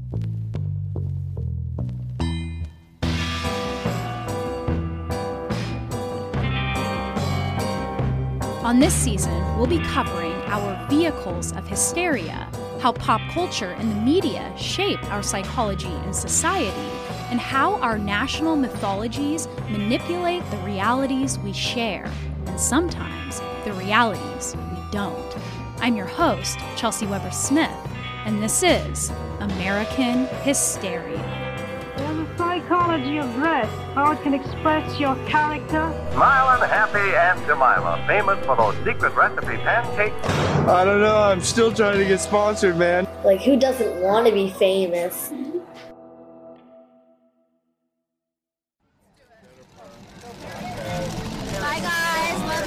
On this season, we'll be covering our vehicles of hysteria, how pop culture and the media shape our psychology and society, and how our national mythologies manipulate the realities we share, and sometimes the realities we don't. I'm your host, Chelsea Weber-Smith, and this is American Hysteria. There's a psychology of dress, how it can express your character. Smiling, Happy, and Delilah, famous for those secret recipe pancakes. I don't know, I'm still trying to get sponsored, man. Like, who doesn't want to be famous? Bye, guys. Love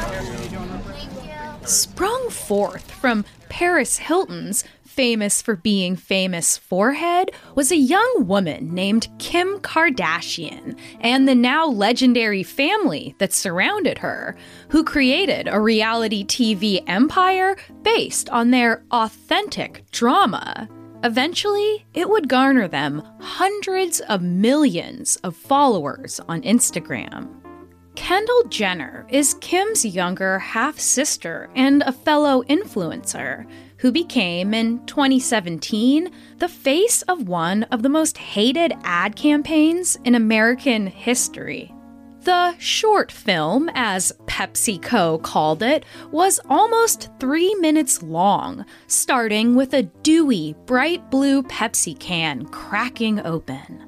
you. Thank you. Sprung forth from Paris Hilton's famous for being famous forehead was a young woman named Kim Kardashian and the now legendary family that surrounded her, who created a reality TV empire based on their authentic drama. Eventually, it would garner them hundreds of millions of followers on Instagram. Kendall Jenner is Kim's younger half-sister and a fellow influencer who became, in 2017, the face of one of the most hated ad campaigns in American history. The short film, as PepsiCo called it, was almost 3 minutes long, starting with a dewy, bright blue Pepsi can cracking open.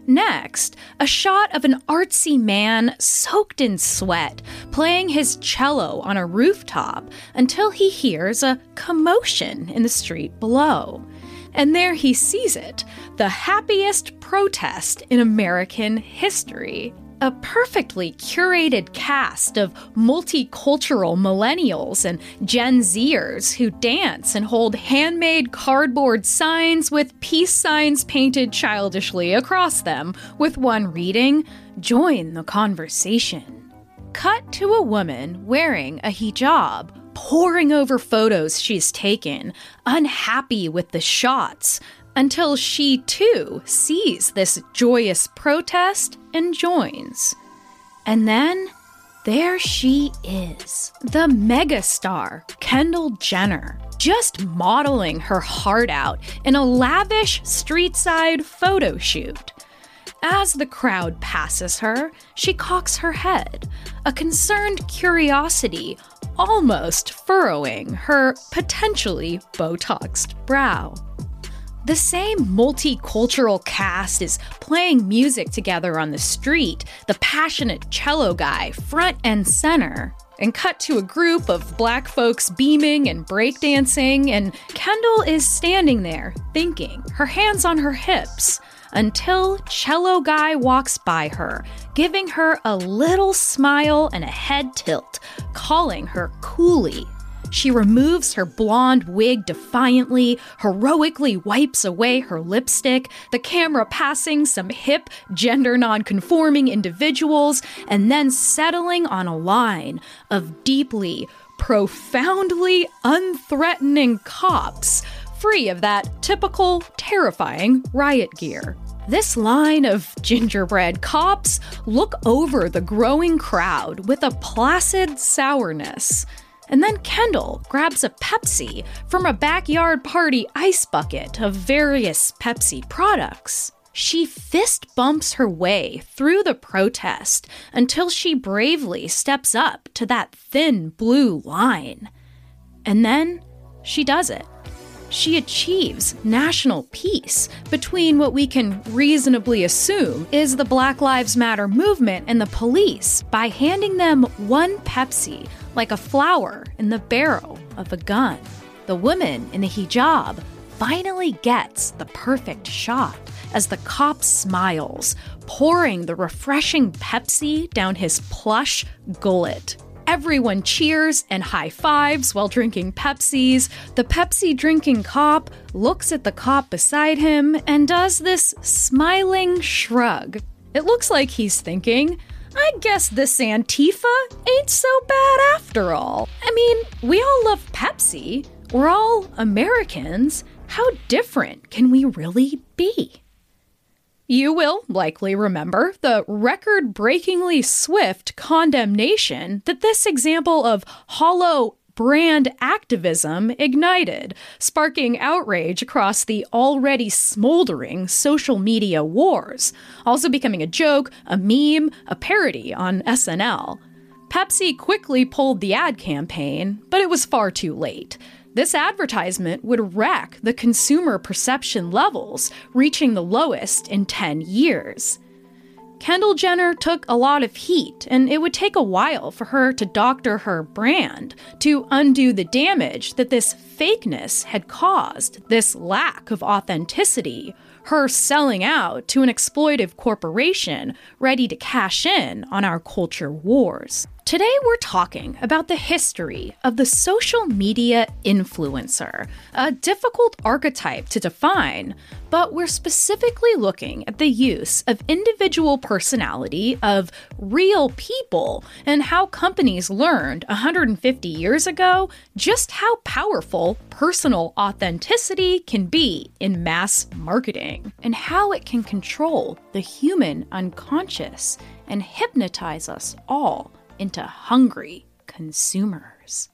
Next, a shot of an artsy man soaked in sweat, playing his cello on a rooftop until he hears a commotion in the street below. And there he sees it, the happiest protest in American history. A perfectly curated cast of multicultural millennials and Gen Zers who dance and hold handmade cardboard signs with peace signs painted childishly across them, with one reading, "Join the conversation." Cut to a woman wearing a hijab, poring over photos she's taken, unhappy with the shots, until she, too, sees this joyous protest and joins. And then, there she is, the megastar, Kendall Jenner, just modeling her heart out in a lavish street-side photo shoot. As the crowd passes her, she cocks her head, a concerned curiosity almost furrowing her potentially Botoxed brow. The same multicultural cast is playing music together on the street, the passionate cello guy front and center, and cut to a group of black folks beaming and breakdancing, and Kendall is standing there thinking, her hands on her hips, until cello guy walks by her, giving her a little smile and a head tilt, calling her coolie. She removes her blonde wig defiantly, heroically wipes away her lipstick, the camera passing some hip, gender-non-conforming individuals, and then settling on a line of deeply, profoundly unthreatening cops, free of that typical, terrifying riot gear. This line of gingerbread cops look over the growing crowd with a placid sourness. And then Kendall grabs a Pepsi from a backyard party ice bucket of various Pepsi products. She fist bumps her way through the protest until she bravely steps up to that thin blue line. And then she does it. She achieves national peace between what we can reasonably assume is the Black Lives Matter movement and the police by handing them one Pepsi like a flower in the barrel of a gun. The woman in the hijab finally gets the perfect shot as the cop smiles, pouring the refreshing Pepsi down his plush gullet. Everyone cheers and high-fives while drinking Pepsis. The Pepsi-drinking cop looks at the cop beside him and does this smiling shrug. It looks like he's thinking, I guess this Antifa ain't so bad after all. I mean, we all love Pepsi. We're all Americans. how different can we really be? You will likely remember the record-breakingly swift condemnation that this example of hollow brand activism ignited, sparking outrage across the already smoldering social media wars, also becoming a joke, a meme, a parody on SNL. Pepsi quickly pulled the ad campaign, but it was far too late. This advertisement would wreck the consumer perception levels, reaching the lowest in 10 years. Kendall Jenner took a lot of heat, and it would take a while for her to doctor her brand, to undo the damage that this fakeness had caused, this lack of authenticity, her selling out to an exploitive corporation ready to cash in on our culture wars. Today we're talking about the history of the social media influencer, a difficult archetype to define, but we're specifically looking at the use of individual personality of real people and how companies learned 150 years ago just how powerful personal authenticity can be in mass marketing, and how it can control the human unconscious and hypnotize us all into hungry consumers.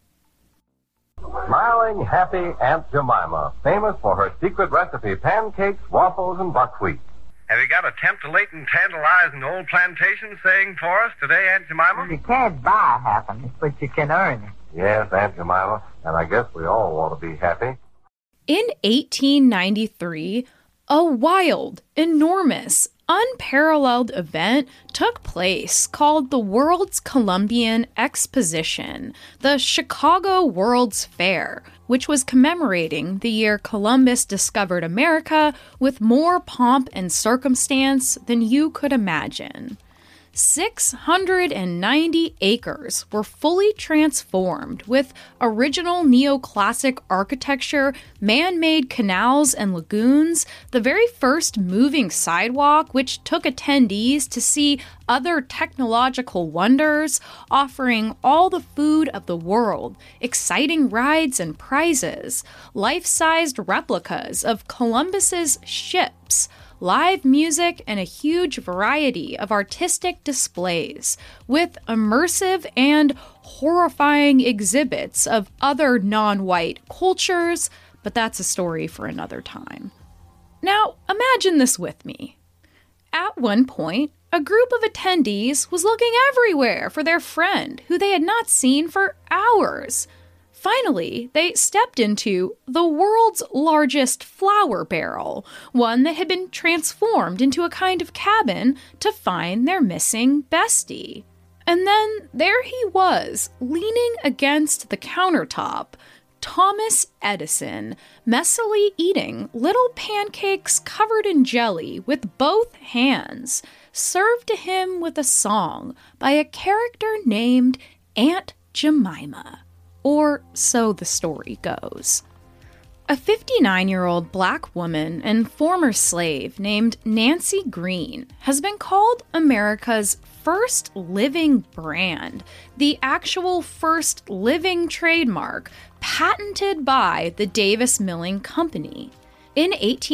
Smiling, happy Aunt Jemima, famous for her secret recipe pancakes, waffles, and buckwheat. Have you got a tempt-a-latent, tantalizing old plantation saying for us today, Aunt Jemima? You can't buy happiness, but you can earn it. Yes, Aunt Jemima, and I guess we all want to be happy. In 1893, a wild, enormous, unparalleled event took place called the World's Columbian Exposition, the Chicago World's Fair, which was commemorating the year Columbus discovered America with more pomp and circumstance than you could imagine. 690 acres were fully transformed with original neoclassic architecture, man-made canals and lagoons, the very first moving sidewalk which took attendees to see other technological wonders, offering all the food of the world, exciting rides and prizes, life-sized replicas of Columbus's ships, live music, and a huge variety of artistic displays, with immersive and horrifying exhibits of other non-white cultures, but that's a story for another time. Now, imagine this with me. At one point, a group of attendees was looking everywhere for their friend, who they had not seen for hours. Finally, they stepped into the world's largest flour barrel, one that had been transformed into a kind of cabin to find their missing bestie. And then there he was, leaning against the countertop, Thomas Edison, messily eating little pancakes covered in jelly with both hands, served to him with a song by a character named Aunt Jemima. Or so the story goes. A 59-year-old black woman and former slave named Nancy Green has been called America's first living brand, the actual first living trademark patented by the Davis Milling Company. In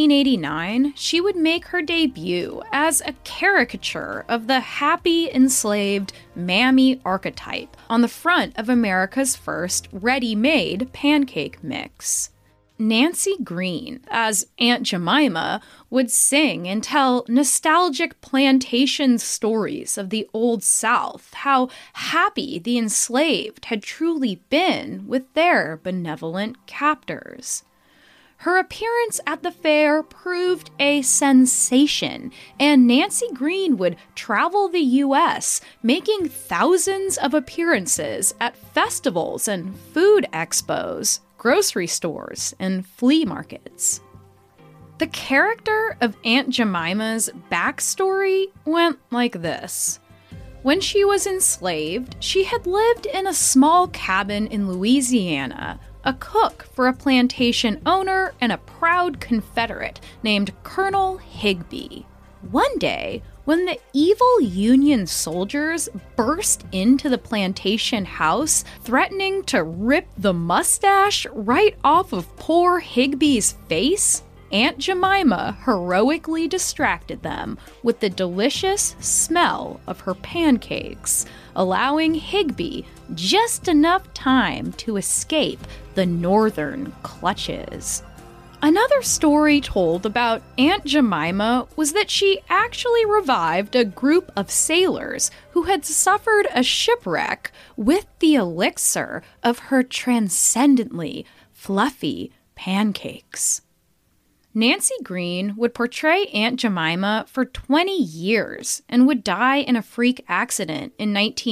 1889, she would make her debut as a caricature of the happy, enslaved mammy archetype on the front of America's first ready-made pancake mix. Nancy Green, as Aunt Jemima, would sing and tell nostalgic plantation stories of the Old South, how happy the enslaved had truly been with their benevolent captors. Her appearance at the fair proved a sensation, and Nancy Green would travel the U.S., making thousands of appearances at festivals and food expos, grocery stores, and flea markets. The character of Aunt Jemima's backstory went like this. When she was enslaved, she had lived in a small cabin in Louisiana, a cook for a plantation owner and a proud Confederate named Colonel Higbee. One day, when the evil Union soldiers burst into the plantation house, threatening to rip the mustache right off of poor Higby's face, Aunt Jemima heroically distracted them with the delicious smell of her pancakes, allowing Higby just enough time to escape the northern clutches. Another story told about Aunt Jemima was that she actually revived a group of sailors who had suffered a shipwreck with the elixir of her transcendently fluffy pancakes. Nancy Green would portray Aunt Jemima for 20 years and would die in a freak accident in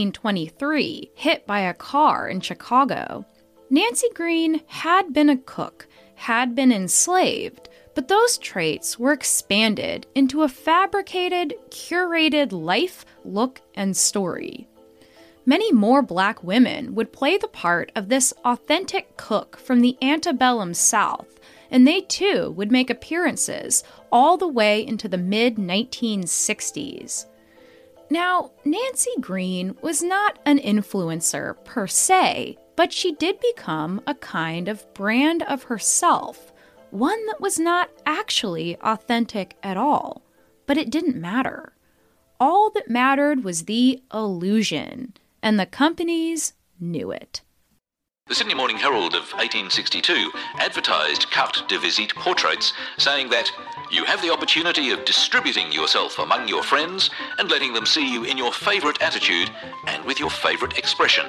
1923, hit by a car in Chicago. Nancy Green had been a cook, had been enslaved, but those traits were expanded into a fabricated, curated life, look, and story. Many more Black women would play the part of this authentic cook from the antebellum South, and they too would make appearances all the way into the mid-1960s. Now, Nancy Green was not an influencer per se, but she did become a kind of brand of herself, one that was not actually authentic at all. But it didn't matter. All that mattered was the illusion, and the companies knew it. The Sydney Morning Herald of 1862 advertised carte de visite portraits, saying that you have the opportunity of distributing yourself among your friends and letting them see you in your favourite attitude and with your favourite expression.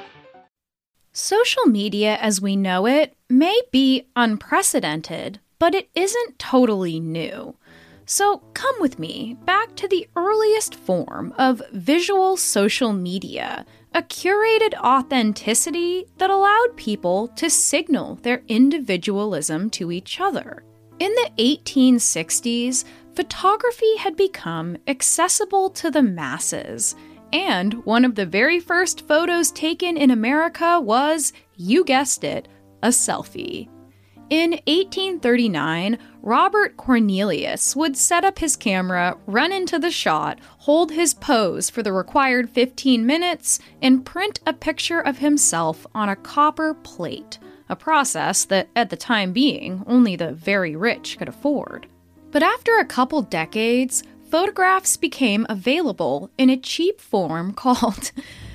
Social media as we know it may be unprecedented, but it isn't totally new. So come with me back to the earliest form of visual social media, a curated authenticity that allowed people to signal their individualism to each other. In the 1860s, photography had become accessible to the masses, and one of the very first photos taken in America was, you guessed it, a selfie. In 1839, Robert Cornelius would set up his camera, run into the shot, hold his pose for the required 15 minutes, and print a picture of himself on a copper plate, a process that, at the time being, only the very rich could afford. But after a couple decades, photographs became available in a cheap form called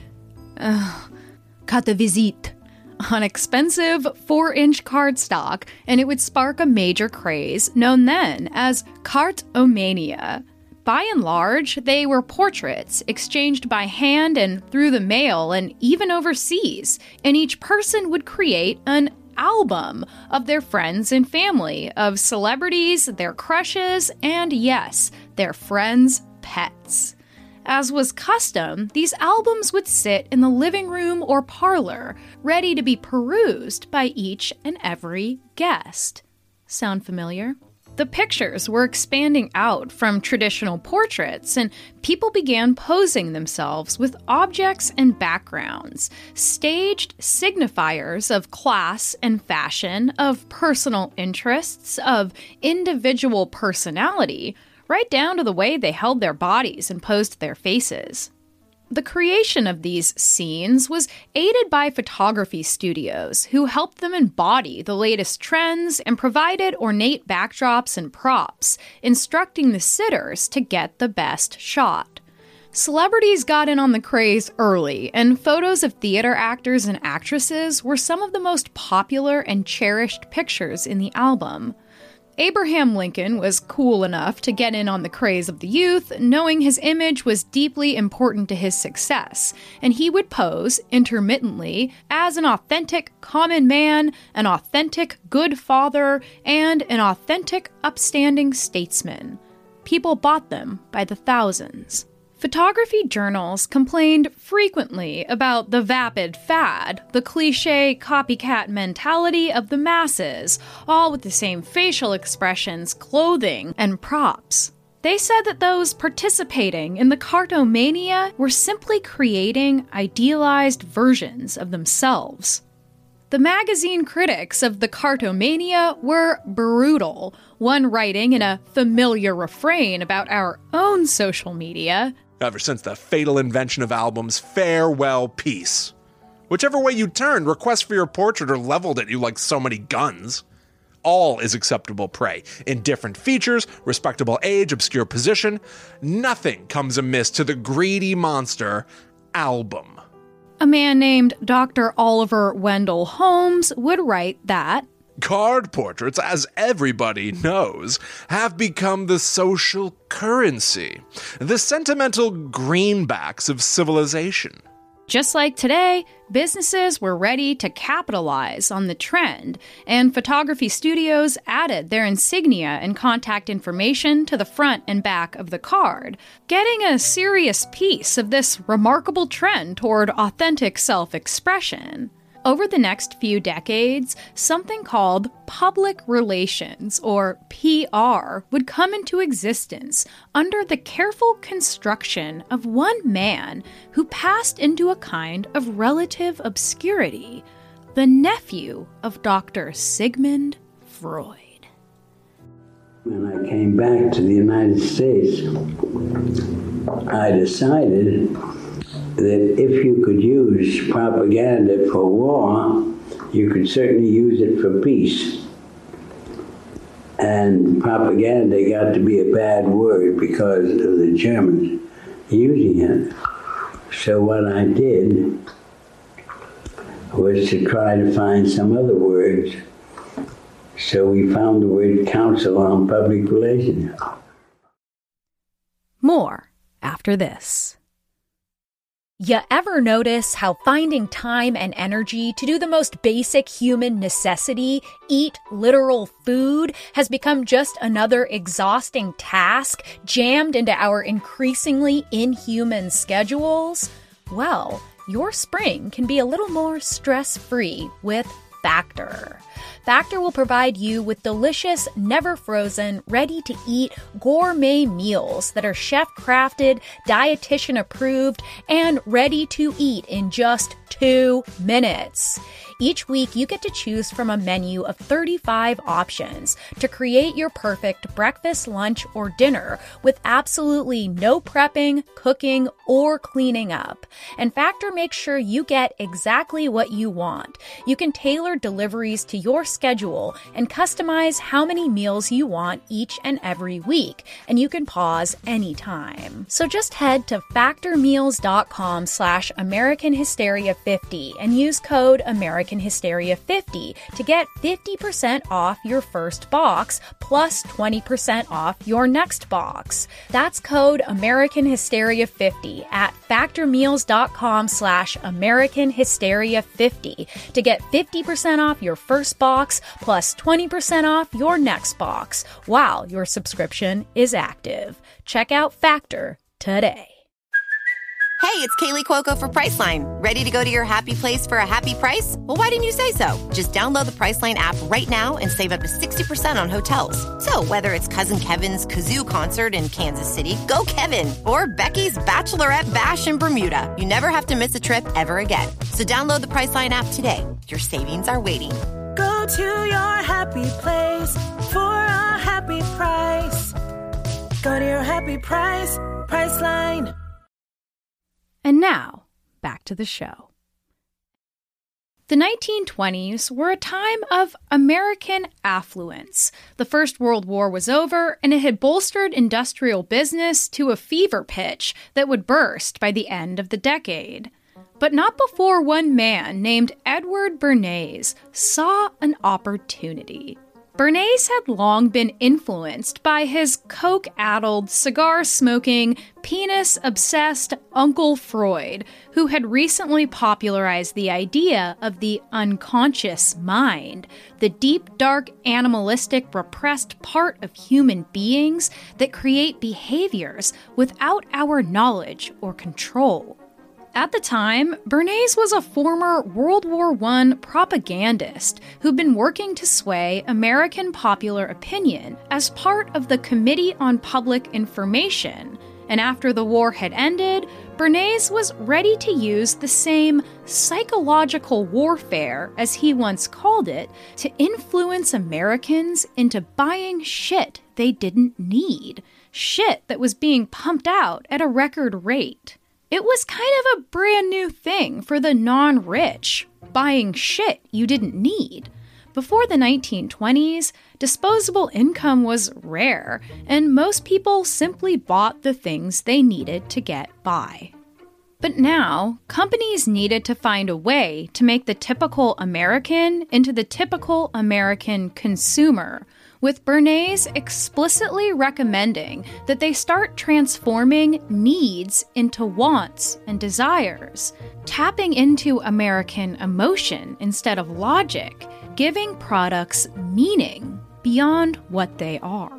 carte de visite, on expensive 4-inch cardstock, and it would spark a major craze known then as cartomania. By and large, they were portraits exchanged by hand and through the mail and even overseas, and each person would create an album of their friends and family, of celebrities, their crushes, and yes, their friends' pets. As was custom, these albums would sit in the living room or parlor, ready to be perused by each and every guest. Sound familiar? The pictures were expanding out from traditional portraits, and people began posing themselves with objects and backgrounds, staged signifiers of class and fashion, of personal interests, of individual personality, right down to the way they held their bodies and posed their faces. The creation of these scenes was aided by photography studios who helped them embody the latest trends and provided ornate backdrops and props, instructing the sitters to get the best shot. Celebrities got in on the craze early, and photos of theater actors and actresses were some of the most popular and cherished pictures in the album. Abraham Lincoln was cool enough to get in on the craze of the youth, knowing his image was deeply important to his success, and he would pose, intermittently, as an authentic common man, an authentic good father, and an authentic upstanding statesman. People bought them by the thousands. Photography journals complained frequently about the vapid fad, the cliché copycat mentality of the masses, all with the same facial expressions, clothing, and props. They said that those participating in the cartomania were simply creating idealized versions of themselves. The magazine critics of the Cartomania were brutal, one writing in a familiar refrain about our own social media. Ever since the fatal invention of albums, farewell peace. Whichever way you turned, requests for your portrait are leveled at you like so many guns. All is acceptable prey. Indifferent features, respectable age, obscure position. Nothing comes amiss to the greedy monster, album. A man named Dr. Oliver Wendell Holmes would write that card portraits, as everybody knows, have become the social currency, the sentimental greenbacks of civilization. Just like today, businesses were ready to capitalize on the trend, and photography studios added their insignia and contact information to the front and back of the card, getting a serious piece of this remarkable trend toward authentic self-expression. Over the next few decades, something called public relations, or PR, would come into existence under the careful construction of one man who passed into a kind of relative obscurity, the nephew of Dr. Sigmund Freud. When I came back to the United States, I decided that if you could use propaganda for war, you could certainly use it for peace. And propaganda got to be a bad word because of the Germans using it. So what I did was to try to find some other words. So we found the word Council on Public Relations. More after this. You ever notice how finding time and energy to do the most basic human necessity, eat literal food, has become just another exhausting task jammed into our increasingly inhuman schedules? Well, your spring can be a little more stress-free with Factor. Factor will provide you with delicious, never-frozen, ready-to-eat gourmet meals that are chef-crafted, dietitian-approved, and ready to eat in just 2 minutes. Each week, you get to choose from a menu of 35 options to create your perfect breakfast, lunch, or dinner with absolutely no prepping, cooking, or cleaning up. And Factor makes sure you get exactly what you want. You can tailor deliveries to your schedule and customize how many meals you want each and every week, and you can pause anytime. So just head to factormeals.com/AmericanHysteria50 and use code AmericanHysteria50 to get 50% off your first box plus 20% off your next box. That's code AmericanHysteria50 at factormeals.com/AmericanHysteria50 to get 50% off your first box plus 20% off your next box while your subscription is active. Check out Factor today. Hey, it's Kaylee Cuoco for Priceline. Ready to go to your happy place for a happy price? Well, why didn't you say so? Just download the Priceline app right now and save up to 60% on hotels. So whether it's Cousin Kevin's Kazoo Concert in Kansas City, go Kevin, or Becky's Bachelorette Bash in Bermuda, you never have to miss a trip ever again. So download the Priceline app today. Your savings are waiting. Go to your happy place for a happy price. Go to your happy price, Priceline. And now, back to the show. The 1920s were a time of American affluence. The First World War was over, and it had bolstered industrial business to a fever pitch that would burst by the end of the decade. But not before one man named Edward Bernays saw an opportunity. Bernays had long been influenced by his coke-addled, cigar-smoking, penis-obsessed Uncle Freud, who had recently popularized the idea of the unconscious mind, the deep, dark, animalistic, repressed part of human beings that create behaviors without our knowledge or control. At the time, Bernays was a former World War I propagandist who'd been working to sway American popular opinion as part of the Committee on Public Information, And after the war had ended, Bernays was ready to use the same psychological warfare, as he once called it, to influence Americans into buying shit they didn't need. Shit that was being pumped out at a record rate. It was kind of a brand new thing for the non-rich, buying shit you didn't need. Before the 1920s, disposable income was rare, and most people simply bought the things they needed to get by. But now, companies needed to find a way to make the typical American into the typical American consumer, with Bernays explicitly recommending that they start transforming needs into wants and desires, tapping into American emotion instead of logic, giving products meaning beyond what they are.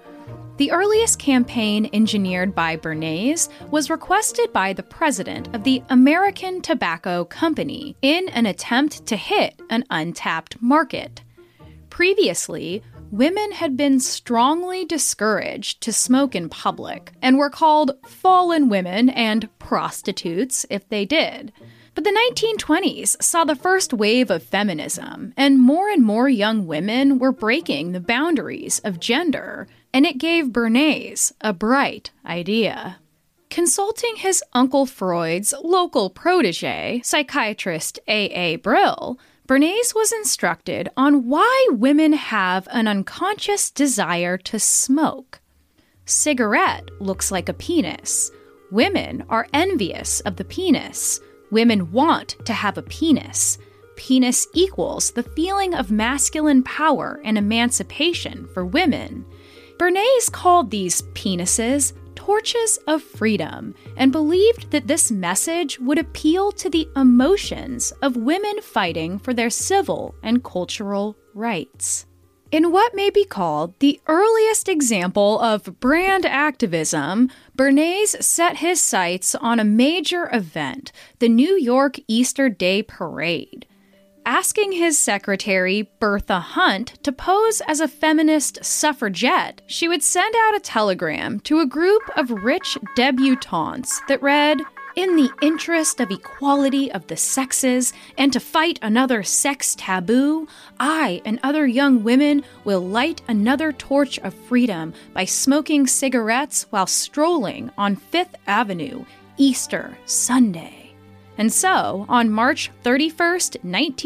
The earliest campaign engineered by Bernays was requested by the president of the American Tobacco Company in an attempt to hit an untapped market. Previously, women had been strongly discouraged to smoke in public and were called fallen women and prostitutes if they did. But the 1920s saw the first wave of feminism, and more young women were breaking the boundaries of gender, and it gave Bernays a bright idea. Consulting his Uncle Freud's local protege, psychiatrist A.A. Brill, Bernays was instructed on why women have an unconscious desire to smoke. Cigarette looks like a penis. Women are envious of the penis. Women want to have a penis. Penis equals the feeling of masculine power and emancipation for women. Bernays called these penises torches of freedom and believed that this message would appeal to the emotions of women fighting for their civil and cultural rights. In what may be called the earliest example of brand activism, Bernays set his sights on a major event, the New York Easter Day Parade. Asking his secretary, Bertha Hunt, to pose as a feminist suffragette, she would send out a telegram to a group of rich debutantes that read, "In the interest of equality of the sexes and to fight another sex taboo, I and other young women will light another torch of freedom by smoking cigarettes while strolling on Fifth Avenue, Easter Sunday." And so, on March 31st,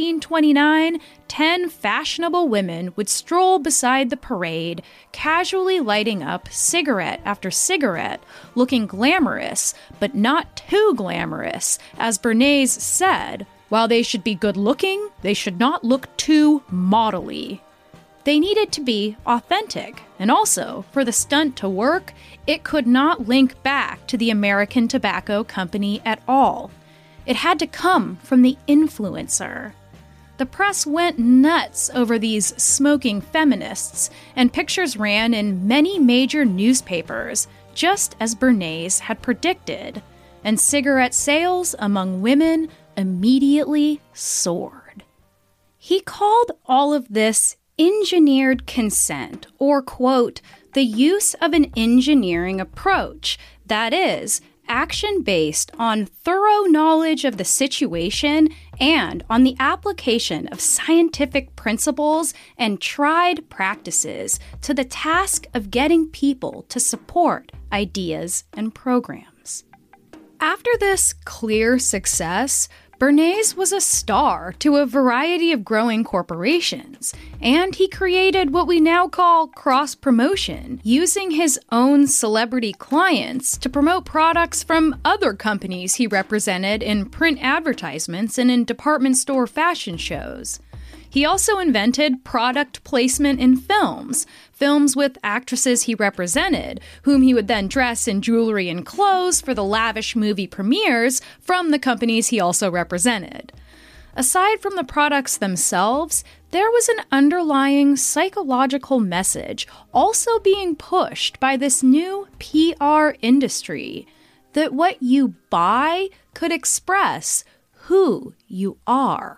1929, 10 fashionable women would stroll beside the parade, casually lighting up cigarette after cigarette, looking glamorous, but not too glamorous. As Bernays said, while they should be good-looking, they should not look too modelly. They needed to be authentic, and also, for the stunt to work, it could not link back to the American Tobacco Company at all. It had to come from the influencer. The press went nuts over these smoking feminists, and pictures ran in many major newspapers, just as Bernays had predicted, and cigarette sales among women immediately soared. He called all of this engineered consent, or, quote, the use of an engineering approach, that is, action based on thorough knowledge of the situation and on the application of scientific principles and tried practices to the task of getting people to support ideas and programs. After this clear success, Bernays was a star to a variety of growing corporations, and he created what we now call cross-promotion, using his own celebrity clients to promote products from other companies he represented in print advertisements and in department store fashion shows. He also invented product placement in films with actresses he represented, whom he would then dress in jewelry and clothes for the lavish movie premieres from the companies he also represented. Aside from the products themselves, there was an underlying psychological message also being pushed by this new PR industry, that what you buy could express who you are.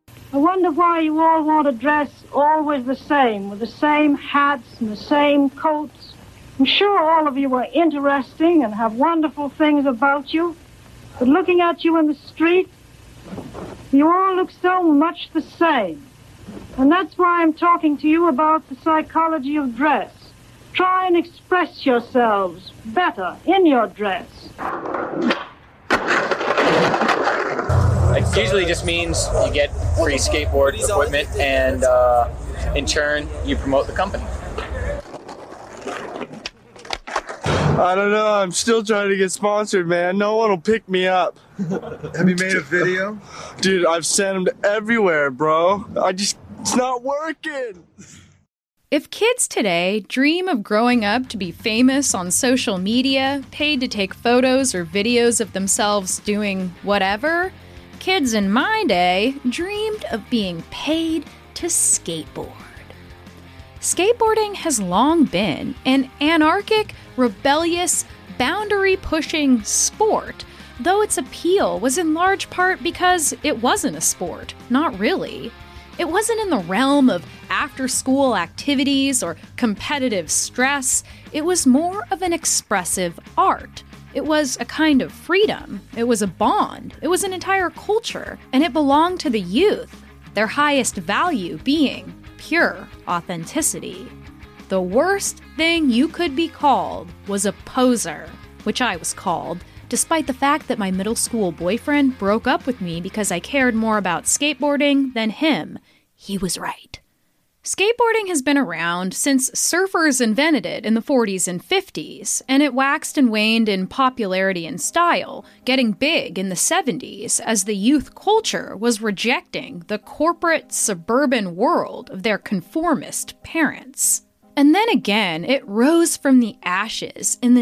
I wonder why you all want to dress always the same, with the same hats and the same coats. I'm sure all of you are interesting and have wonderful things about you, but looking at you in the street, you all look so much the same. And that's why I'm talking to you about the psychology of dress. Try and express yourselves better in your dress. It usually just means you get free skateboard equipment and in turn you promote the company. I don't know. I'm still trying to get sponsored, man. No one will pick me up. Have you made a video? Dude, I've sent them to everywhere, bro. It's not working. If kids today dream of growing up to be famous on social media, paid to take photos or videos of themselves doing whatever, kids in my day dreamed of being paid to skateboard. Skateboarding has long been an anarchic, rebellious, boundary-pushing sport, though its appeal was in large part because it wasn't a sport, not really. It wasn't in the realm of after-school activities or competitive stress. It was more of an expressive art. It was a kind of freedom. It was a bond. It was an entire culture, and it belonged to the youth, their highest value being pure authenticity. The worst thing you could be called was a poser, which I was called, despite the fact that my middle school boyfriend broke up with me because I cared more about skateboarding than him. He was right. Skateboarding has been around since surfers invented it in the 40s and 50s, and it waxed and waned in popularity and style, getting big in the 70s as the youth culture was rejecting the corporate suburban world of their conformist parents. And then again, it rose from the ashes in the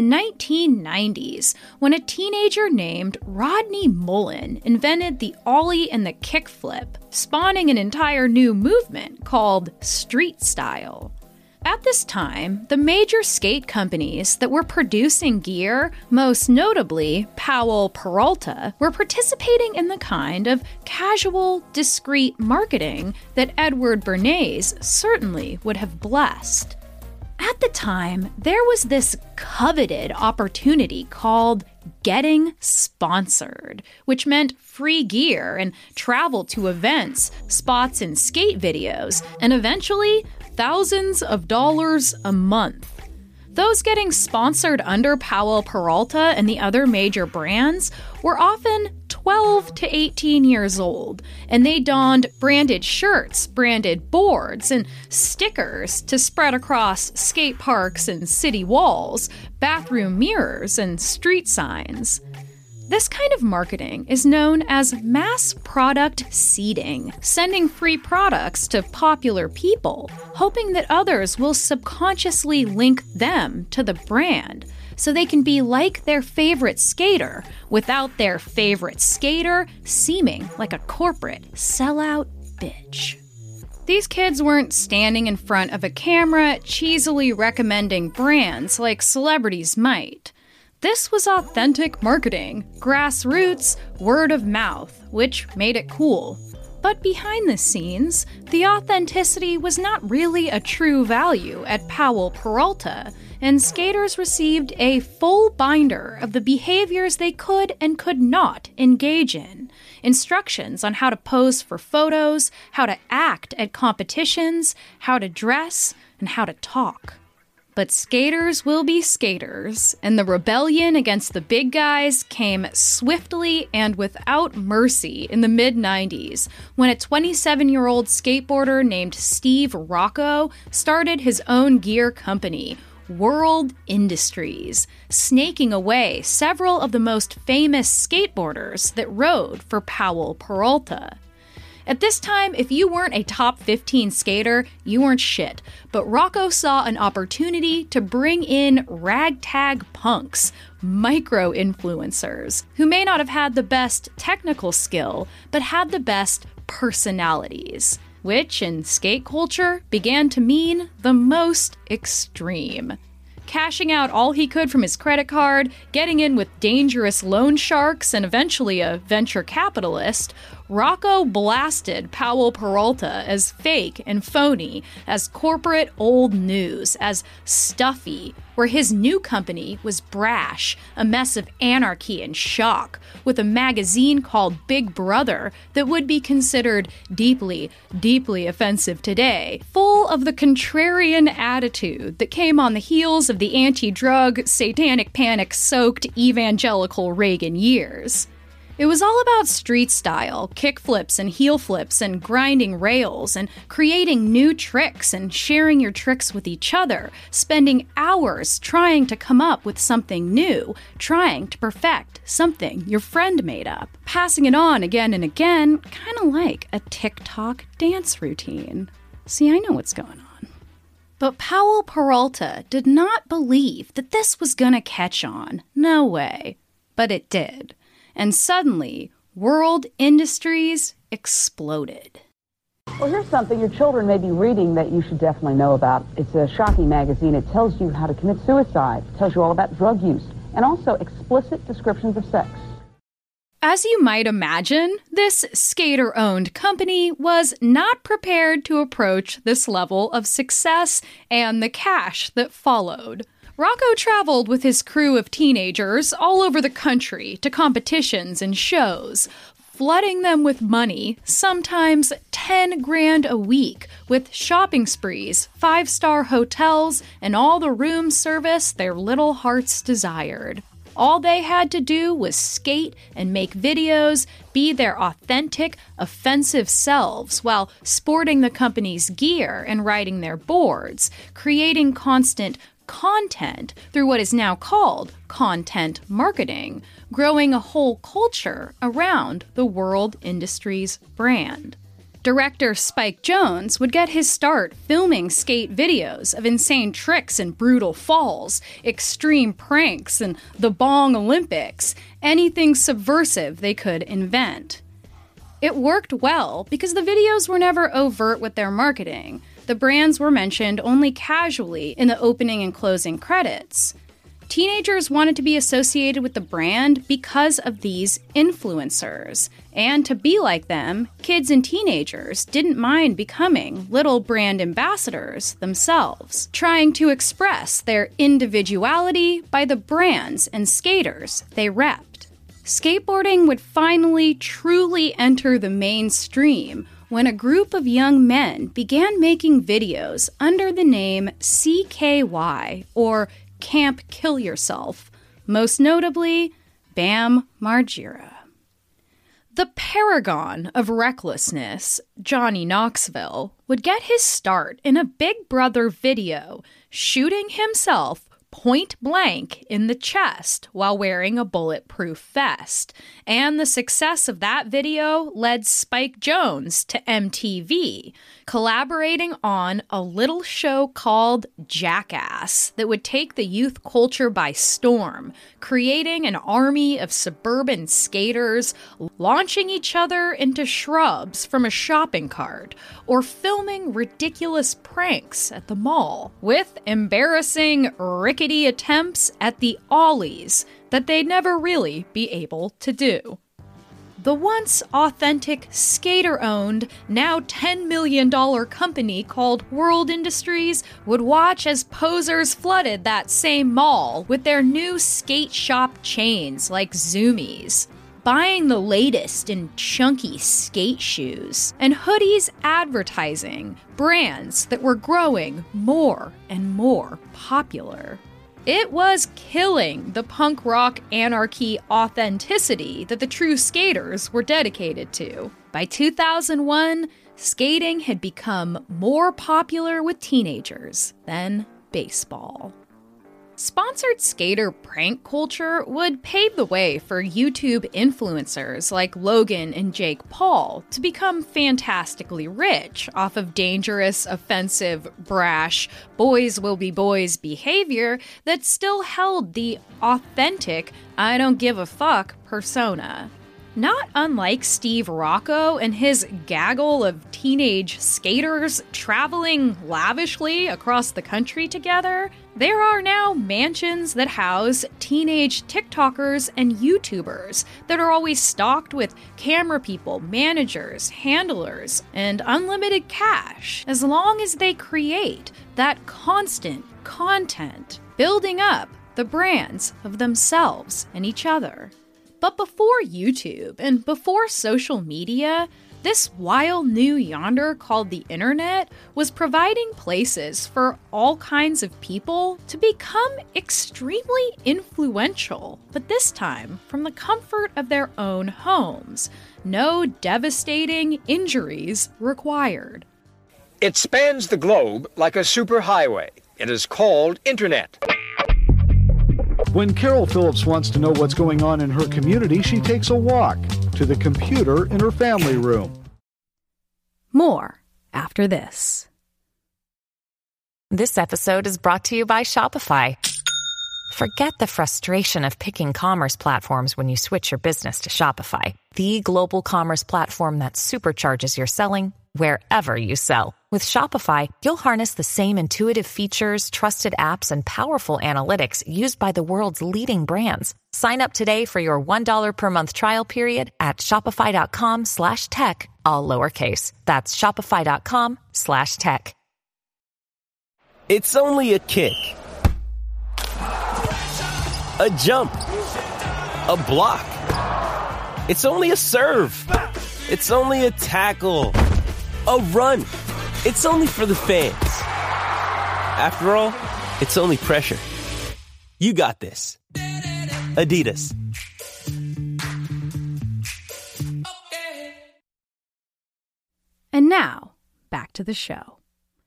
1990s when a teenager named Rodney Mullen invented the ollie and the kickflip, spawning an entire new movement called street style. At this time, the major skate companies that were producing gear, most notably Powell Peralta, were participating in the kind of casual, discreet marketing that Edward Bernays certainly would have blessed. At the time, there was this coveted opportunity called getting sponsored, which meant free gear and travel to events, spots in skate videos, and eventually thousands of dollars a month. Those getting sponsored under Powell Peralta and the other major brands were often 12 to 18 years old, and they donned branded shirts, branded boards, and stickers to spread across skate parks and city walls, bathroom mirrors, and street signs. This kind of marketing is known as mass product seeding, sending free products to popular people, hoping that others will subconsciously link them to the brand, so they can be like their favorite skater without their favorite skater seeming like a corporate sellout bitch. These kids weren't standing in front of a camera cheesily recommending brands like celebrities might. This was authentic marketing, grassroots, word of mouth, which made it cool. But behind the scenes, the authenticity was not really a true value at Powell Peralta, and skaters received a full binder of the behaviors they could and could not engage in. Instructions on how to pose for photos, how to act at competitions, how to dress, and how to talk. But skaters will be skaters, and the rebellion against the big guys came swiftly and without mercy in the mid-90s, when a 27-year-old skateboarder named Steve Rocco started his own gear company, World Industries, snaking away several of the most famous skateboarders that rode for Powell Peralta. At this time, if you weren't a top 15 skater, you weren't shit. But Rocco saw an opportunity to bring in ragtag punks, micro-influencers, who may not have had the best technical skill, but had the best personalities, which in skate culture began to mean the most extreme. Cashing out all he could from his credit card, getting in with dangerous loan sharks, and eventually a venture capitalist, Rocco blasted Powell Peralta as fake and phony, as corporate old news, as stuffy, where his new company was brash, a mess of anarchy and shock, with a magazine called Big Brother that would be considered deeply, deeply offensive today, full of the contrarian attitude that came on the heels of the anti-drug, satanic panic-soaked evangelical Reagan years. It was all about street style, kick flips and heel flips and grinding rails and creating new tricks and sharing your tricks with each other, spending hours trying to come up with something new, trying to perfect something your friend made up, passing it on again and again, kind of like a TikTok dance routine. See, I know what's going on. But Powell Peralta did not believe that this was gonna catch on. No way. But it did. And suddenly, World Industries exploded. Well, here's something your children may be reading that you should definitely know about. It's a shocking magazine. It tells you how to commit suicide. It tells you all about drug use and also explicit descriptions of sex. As you might imagine, this skater-owned company was not prepared to approach this level of success and the cash that followed. Rocco traveled with his crew of teenagers all over the country to competitions and shows, flooding them with money, sometimes 10 grand a week, with shopping sprees, 5-star hotels, and all the room service their little hearts desired. All they had to do was skate and make videos, be their authentic, offensive selves while sporting the company's gear and riding their boards, creating constant content through what is now called content marketing, growing a whole culture around the World Industries brand. Director Spike Jonze would get his start filming skate videos of insane tricks and brutal falls, extreme pranks, and the Bong Olympics, anything subversive they could invent. It worked well because the videos were never overt with their marketing. The brands were mentioned only casually in the opening and closing credits. Teenagers wanted to be associated with the brand because of these influencers. And to be like them, kids and teenagers didn't mind becoming little brand ambassadors themselves, trying to express their individuality by the brands and skaters they repped. Skateboarding would finally truly enter the mainstream when a group of young men began making videos under the name CKY, or Camp Kill Yourself, most notably Bam Margera. The paragon of recklessness, Johnny Knoxville, would get his start in a Big Brother video, shooting himself point blank in the chest while wearing a bulletproof vest. And the success of that video led Spike Jonze to MTV, collaborating on a little show called Jackass that would take the youth culture by storm, creating an army of suburban skaters launching each other into shrubs from a shopping cart, or filming ridiculous pranks at the mall, with embarrassing, rickety attempts at the ollies that they'd never really be able to do. The once authentic, skater-owned, now $10 million company called World Industries would watch as posers flooded that same mall with their new skate shop chains like Zoomies, buying the latest in chunky skate shoes, and hoodies advertising brands that were growing more and more popular. It was killing the punk rock anarchy authenticity that the true skaters were dedicated to. By 2001, skating had become more popular with teenagers than baseball. Sponsored skater prank culture would pave the way for YouTube influencers like Logan and Jake Paul to become fantastically rich off of dangerous, offensive, brash, boys will be boys behavior that still held the authentic, I don't give a fuck persona. Not unlike Steve Rocco and his gaggle of teenage skaters traveling lavishly across the country together, There are now mansions that house teenage TikTokers and YouTubers that are always stocked with camera people, managers, handlers, and unlimited cash as long as they create that constant content, building up the brands of themselves and each other. But before YouTube and before social media, this wild new yonder called the internet was providing places for all kinds of people to become extremely influential, but this time from the comfort of their own homes. No devastating injuries required. It spans the globe like a superhighway. It is called internet. When Carol Phillips wants to know what's going on in her community, she takes a walk to the computer in her family room. More after this. This episode is brought to you by Shopify. Forget the frustration of picking commerce platforms when you switch your business to Shopify, the global commerce platform that supercharges your selling wherever you sell. With Shopify, you'll harness the same intuitive features, trusted apps, and powerful analytics used by the world's leading brands. Sign up today for your $1 per month trial period at shopify.com/tech, all lowercase. That's shopify.com/tech. It's only a kick, a jump, a block. It's only a serve. It's only a tackle, a run. It's only for the fans. After all, it's only pressure. You got this. Adidas. And now, back to the show.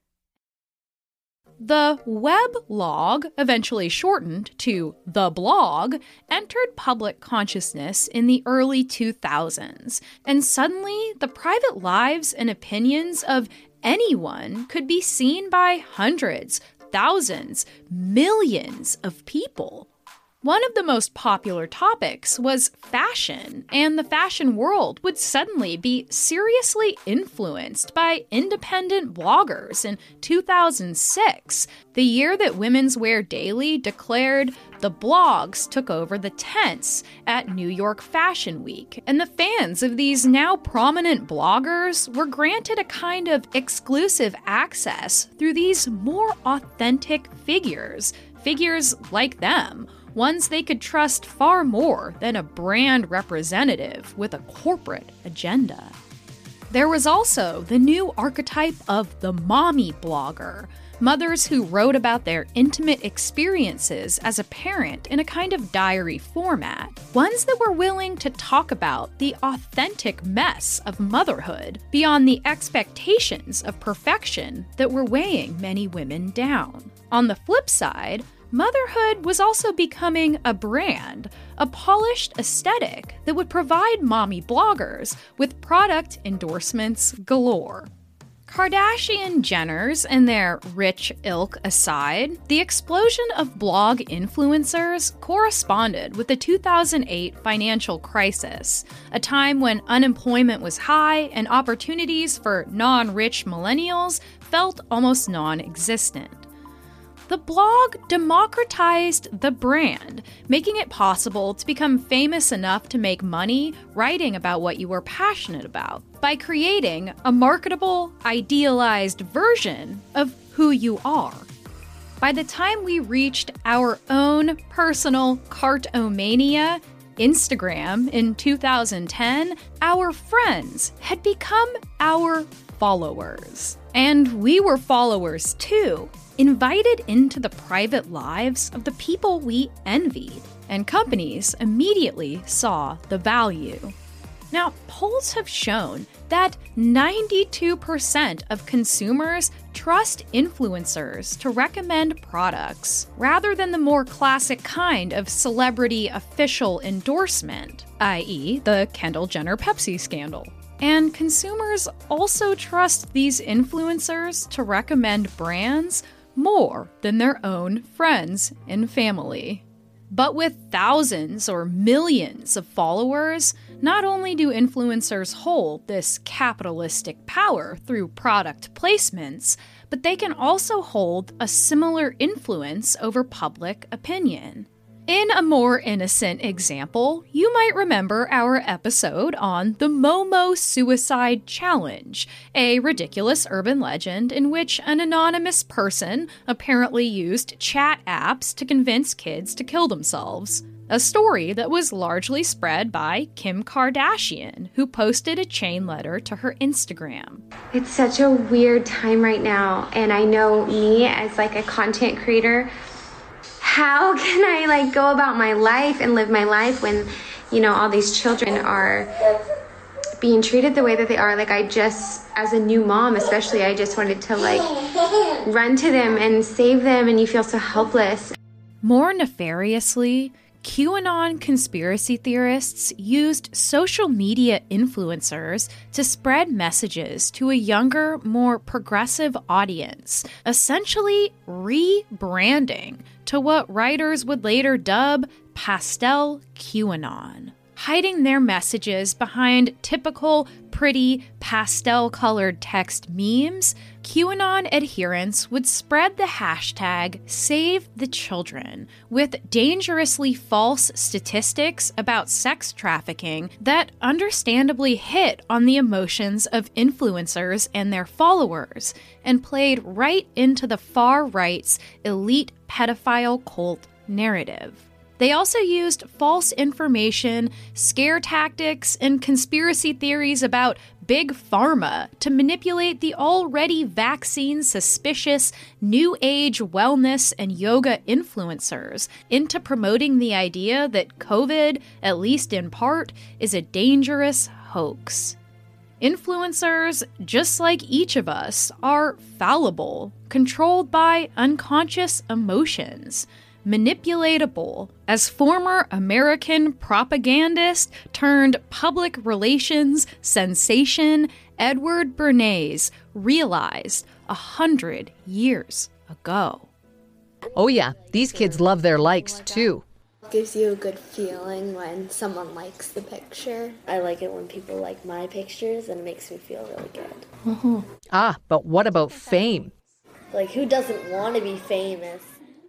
The weblog, eventually shortened to the blog, entered public consciousness in the early 2000s, and suddenly the private lives and opinions of anyone could be seen by hundreds, thousands, millions of people. One of the most popular topics was fashion, and the fashion world would suddenly be seriously influenced by independent bloggers in 2006, the year that Women's Wear Daily declared the blogs took over the tents at New York Fashion Week, and the fans of these now prominent bloggers were granted a kind of exclusive access through these more authentic figures like them, ones they could trust far more than a brand representative with a corporate agenda. There was also the new archetype of the mommy blogger, mothers who wrote about their intimate experiences as a parent in a kind of diary format, ones that were willing to talk about the authentic mess of motherhood beyond the expectations of perfection that were weighing many women down. On the flip side, motherhood was also becoming a brand, a polished aesthetic that would provide mommy bloggers with product endorsements galore. Kardashian-Jenners and their rich ilk aside, the explosion of blog influencers corresponded with the 2008 financial crisis, a time when unemployment was high and opportunities for non-rich millennials felt almost non-existent. The blog democratized the brand, making it possible to become famous enough to make money writing about what you were passionate about, by creating a marketable, idealized version of who you are. By the time we reached our own personal Cartomania, Instagram, in 2010, our friends had become our followers. And we were followers too, invited into the private lives of the people we envied, and companies immediately saw the value. Now, polls have shown that 92% of consumers trust influencers to recommend products, rather than the more classic kind of celebrity official endorsement, i.e., the Kendall Jenner Pepsi scandal. And consumers also trust these influencers to recommend brands more than their own friends and family. But with thousands or millions of followers, not only do influencers hold this capitalistic power through product placements, but they can also hold a similar influence over public opinion. In a more innocent example, you might remember our episode on the Momo Suicide Challenge, a ridiculous urban legend in which an anonymous person apparently used chat apps to convince kids to kill themselves. A story that was largely spread by Kim Kardashian, who posted a chain letter to her Instagram. It's such a weird time right now, and I know me as like a content creator, how can I go about my life and live my life when, all these children are being treated the way that they are? I just, as a new mom especially, I just wanted to run to them and save them, and you feel so helpless. More nefariously, QAnon conspiracy theorists used social media influencers to spread messages to a younger, more progressive audience, essentially rebranding to what writers would later dub pastel QAnon. Hiding their messages behind typical pretty pastel-colored text memes, QAnon adherents would spread the hashtag #SaveTheChildren with dangerously false statistics about sex trafficking that understandably hit on the emotions of influencers and their followers, and played right into the far right's elite pedophile cult narrative. They also used false information, scare tactics, and conspiracy theories about Big Pharma to manipulate the already vaccine-suspicious New Age wellness and yoga influencers into promoting the idea that COVID, at least in part, is a dangerous hoax. Influencers, just like each of us, are fallible, controlled by unconscious emotions, manipulatable. As former American propagandist turned public relations sensation Edward Bernays realized 100 years ago. Oh yeah, these kids love their likes too. Gives you a good feeling when someone likes the picture. I like it when people like my pictures, and it makes me feel really good. Mm-hmm. Ah, but what about fame? Who doesn't want to be famous?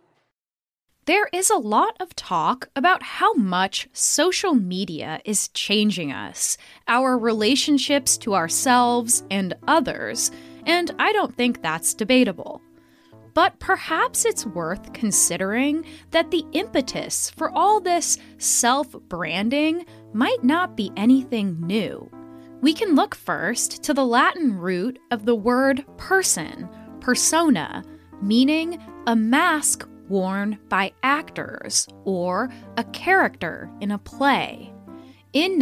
There is a lot of talk about how much social media is changing us, our relationships to ourselves and others, and I don't think that's debatable. But perhaps it's worth considering that the impetus for all this self-branding might not be anything new. We can look first to the Latin root of the word person, persona, meaning a mask worn by actors, or a character in a play. In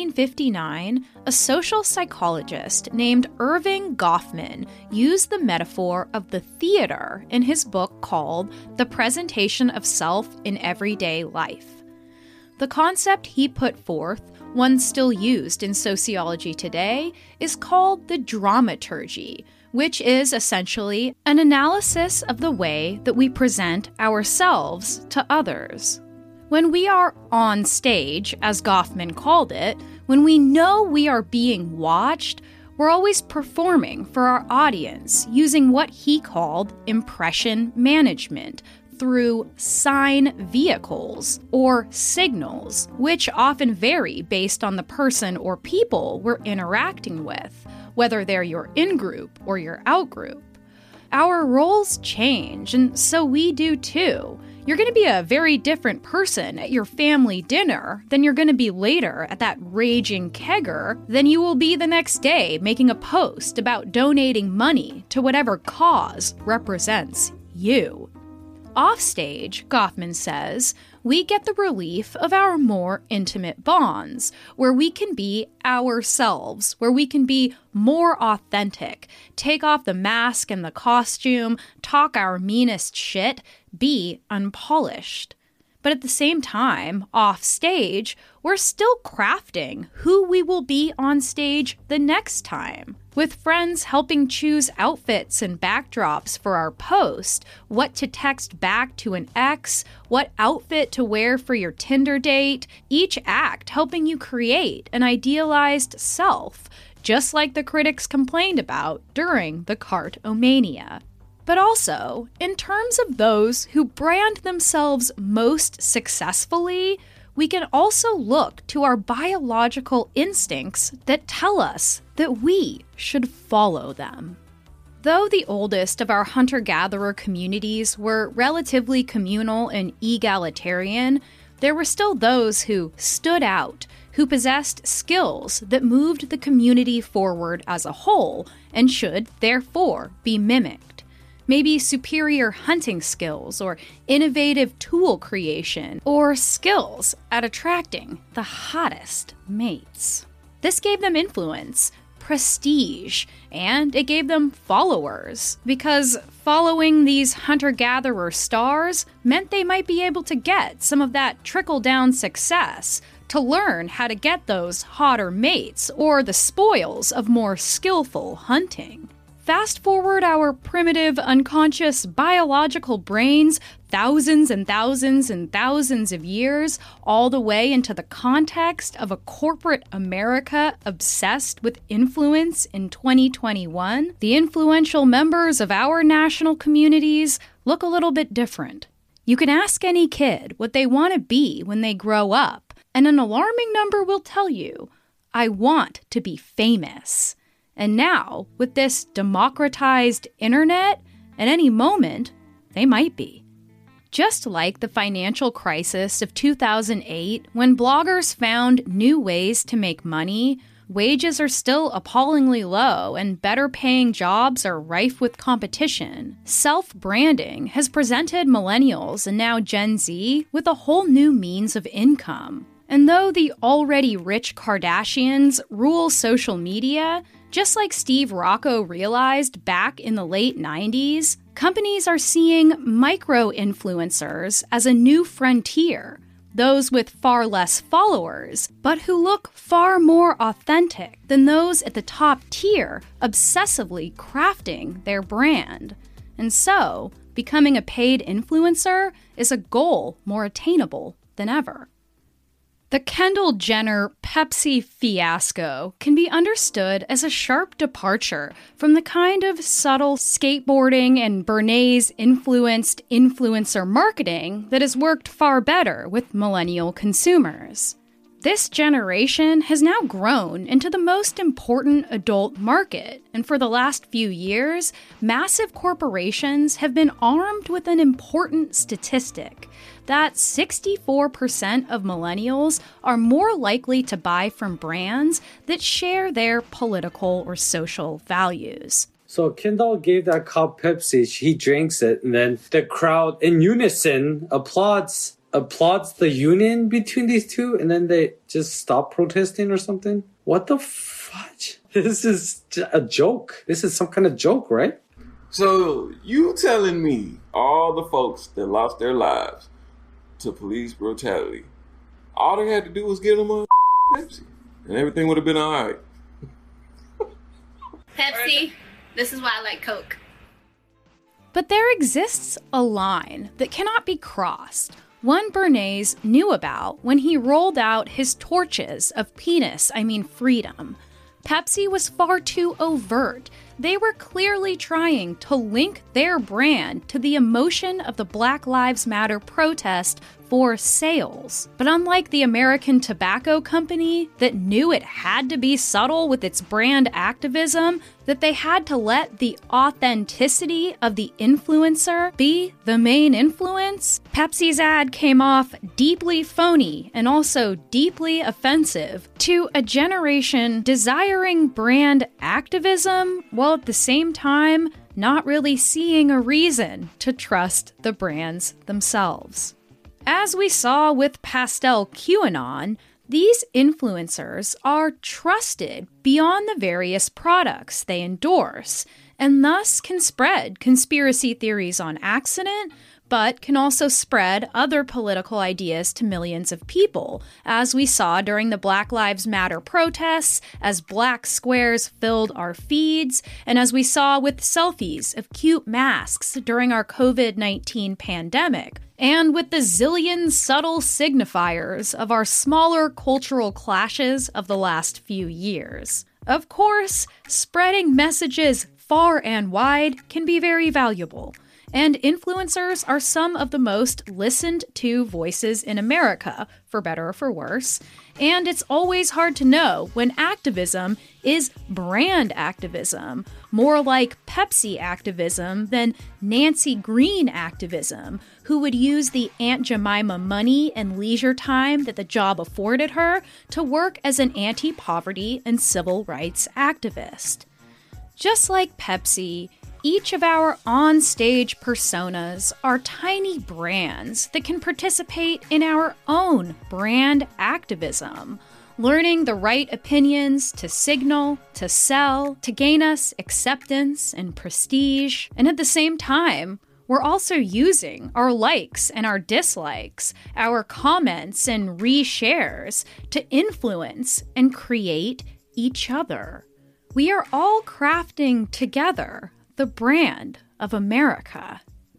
1959, a social psychologist named Erving Goffman used the metaphor of the theater in his book called The Presentation of Self in Everyday Life. The concept he put forth, one still used in sociology today, is called the dramaturgy, which is essentially an analysis of the way that we present ourselves to others. When we are on stage, as Goffman called it, when we know we are being watched, we're always performing for our audience using what he called impression management through sign vehicles or signals, which often vary based on the person or people we're interacting with, whether they're your in-group or your out-group. Our roles change, and so we do too. You're going to be a very different person at your family dinner than you're going to be later at that raging kegger than you will be the next day making a post about donating money to whatever cause represents you. Offstage, Goffman says, we get the relief of our more intimate bonds, where we can be ourselves, where we can be more authentic, take off the mask and the costume, talk our meanest shit, be unpolished. But at the same time, off stage, we're still crafting who we will be on stage the next time, with friends helping choose outfits and backdrops for our post, what to text back to an ex, what outfit to wear for your Tinder date, each act helping you create an idealized self, just like the critics complained about during the Cartomania. But also, in terms of those who brand themselves most successfully, we can also look to our biological instincts that tell us that we should follow them. Though the oldest of our hunter-gatherer communities were relatively communal and egalitarian, there were still those who stood out, who possessed skills that moved the community forward as a whole and should, therefore, be mimicked. Maybe superior hunting skills, or innovative tool creation, or skills at attracting the hottest mates. This gave them influence, prestige, and it gave them followers, because following these hunter-gatherer stars meant they might be able to get some of that trickle-down success, to learn how to get those hotter mates or the spoils of more skillful hunting. Fast forward our primitive, unconscious, biological brains thousands and thousands and thousands of years, all the way into the context of a corporate America obsessed with influence in 2021, the influential members of our national communities look a little bit different. You can ask any kid what they want to be when they grow up, and an alarming number will tell you, I want to be famous. And now, with this democratized internet, at any moment, they might be. Just like the financial crisis of 2008, when bloggers found new ways to make money, wages are still appallingly low and better-paying jobs are rife with competition. Self-branding has presented millennials and now Gen Z with a whole new means of income. And though the already rich Kardashians rule social media, just like Steve Rocco realized back in the late 90s, companies are seeing micro-influencers as a new frontier, those with far less followers, but who look far more authentic than those at the top tier, obsessively crafting their brand. And so, becoming a paid influencer is a goal more attainable than ever. The Kendall Jenner Pepsi fiasco can be understood as a sharp departure from the kind of subtle skateboarding and Bernays-influenced influencer marketing that has worked far better with millennial consumers. This generation has now grown into the most important adult market, and for the last few years, massive corporations have been armed with an important statistic that 64% of millennials are more likely to buy from brands that share their political or social values. So Kendall gave that cop Pepsi, he drinks it, and then the crowd in unison applauds the union between these two, and then they just stop protesting or something? What the fudge? This is a joke. This is some kind of joke, right? So you telling me all the folks that lost their lives to police brutality, all they had to do was give them a Pepsi, and everything would have been all right. Pepsi, this is why I like Coke. But there exists a line that cannot be crossed, one Bernays knew about when he rolled out his torches of freedom. Pepsi was far too overt. They were clearly trying to link their brand to the emotion of the Black Lives Matter protest for sales. But unlike the American Tobacco Company that knew it had to be subtle with its brand activism, that they had to let the authenticity of the influencer be the main influence, Pepsi's ad came off deeply phony and also deeply offensive to a generation desiring brand activism while at the same time not really seeing a reason to trust the brands themselves. As we saw with Pastel QAnon, these influencers are trusted beyond the various products they endorse, and thus can spread conspiracy theories on accident, but can also spread other political ideas to millions of people, as we saw during the Black Lives Matter protests, as black squares filled our feeds, and as we saw with selfies of cute masks during our COVID-19 pandemic, and with the zillion subtle signifiers of our smaller cultural clashes of the last few years. Of course, spreading messages far and wide can be very valuable. And influencers are some of the most listened to voices in America, for better or for worse. And it's always hard to know when activism is brand activism, more like Pepsi activism than Nancy Green activism, who would use the Aunt Jemima money and leisure time that the job afforded her to work as an anti-poverty and civil rights activist. Just like Pepsi, each of our on-stage personas are tiny brands that can participate in our own brand activism, learning the right opinions to signal, to sell, to gain us acceptance and prestige. And at the same time, we're also using our likes and our dislikes, our comments and reshares to influence and create each other. We are all crafting together the brand of America.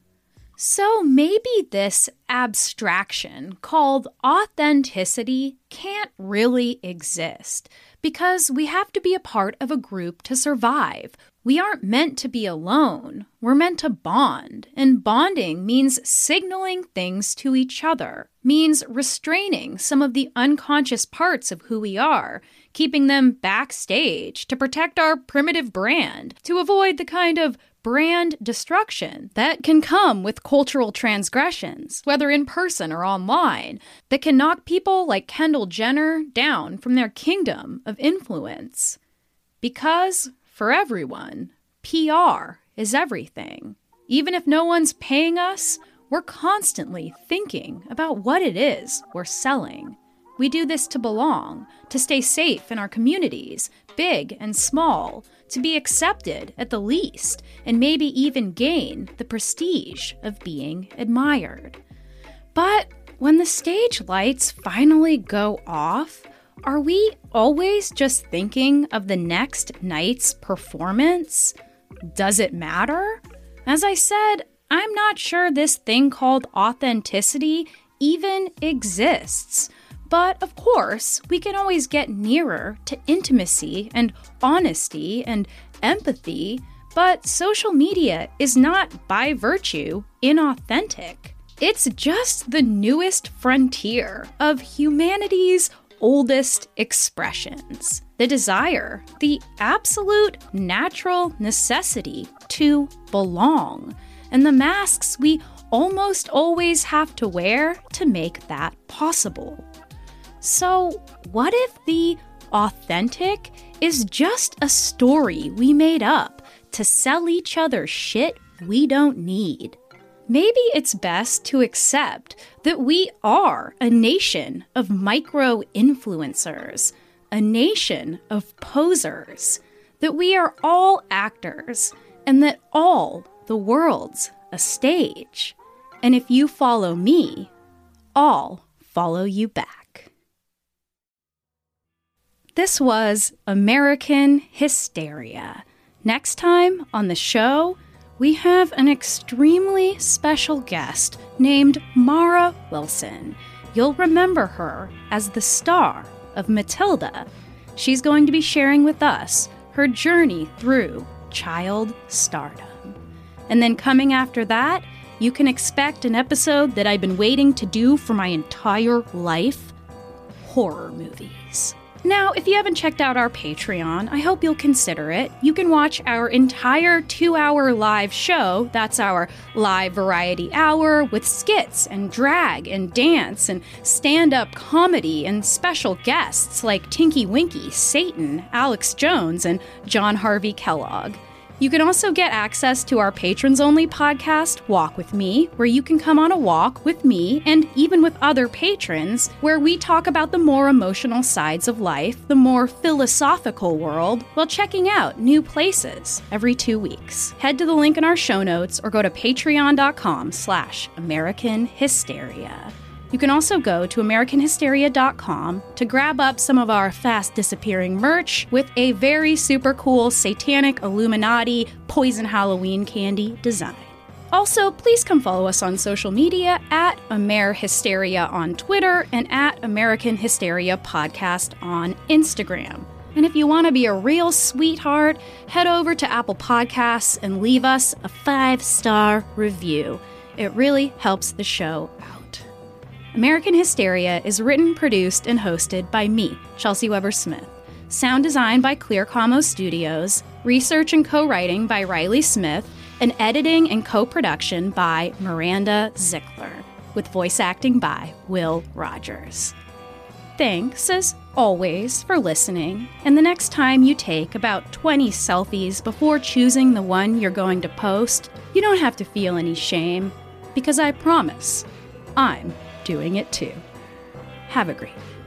So maybe this abstraction called authenticity can't really exist because we have to be a part of a group to survive. We aren't meant to be alone. We're meant to bond. And bonding means signaling things to each other, means restraining some of the unconscious parts of who we are, keeping them backstage to protect our primitive brand, to avoid the kind of brand destruction that can come with cultural transgressions, whether in person or online, that can knock people like Kendall Jenner down from their kingdom of influence. Because, for everyone, PR is everything. Even if no one's paying us, we're constantly thinking about what it is we're selling. We do this to belong, to stay safe in our communities, big and small, to be accepted at the least, and maybe even gain the prestige of being admired. But when the stage lights finally go off, are we always just thinking of the next night's performance? Does it matter? As I said, I'm not sure this thing called authenticity even exists. But of course, we can always get nearer to intimacy and honesty and empathy, but social media is not by virtue inauthentic. It's just the newest frontier of humanity's oldest expressions. The desire, the absolute natural necessity to belong, and the masks we almost always have to wear to make that possible. So, what if the authentic is just a story we made up to sell each other shit we don't need? Maybe it's best to accept that we are a nation of micro-influencers, a nation of posers, that we are all actors, and that all the world's a stage. And if you follow me, I'll follow you back. This was American Hysteria. Next time on the show, we have an extremely special guest named Mara Wilson. You'll remember her as the star of Matilda. She's going to be sharing with us her journey through child stardom. And then coming after that, you can expect an episode that I've been waiting to do for my entire life: horror movies. Now, if you haven't checked out our Patreon, I hope you'll consider it. You can watch our entire 2-hour live show. That's our live variety hour with skits and drag and dance and stand-up comedy and special guests like Tinky Winky, Satan, Alex Jones, and John Harvey Kellogg. You can also get access to our patrons-only podcast, Walk With Me, where you can come on a walk with me and even with other patrons, where we talk about the more emotional sides of life, the more philosophical world, while checking out new places every 2 weeks. Head to the link in our show notes or go to patreon.com/American Hysteria. You can also go to AmericanHysteria.com to grab up some of our fast-disappearing merch with a very super cool Satanic Illuminati Poison Halloween candy design. Also, please come follow us on social media at AmerHysteria on Twitter and at American Hysteria Podcast on Instagram. And if you want to be a real sweetheart, head over to Apple Podcasts and leave us a 5-star review. It really helps the show out. American Hysteria is written, produced, and hosted by me, Chelsea Weber-Smith. Sound design by Clear Como Studios, research and co-writing by Riley Smith, and editing and co-production by Miranda Zickler, with voice acting by Will Rogers. Thanks, as always, for listening, and the next time you take about 20 selfies before choosing the one you're going to post, you don't have to feel any shame, because I promise, I'm doing it too. Have a great week.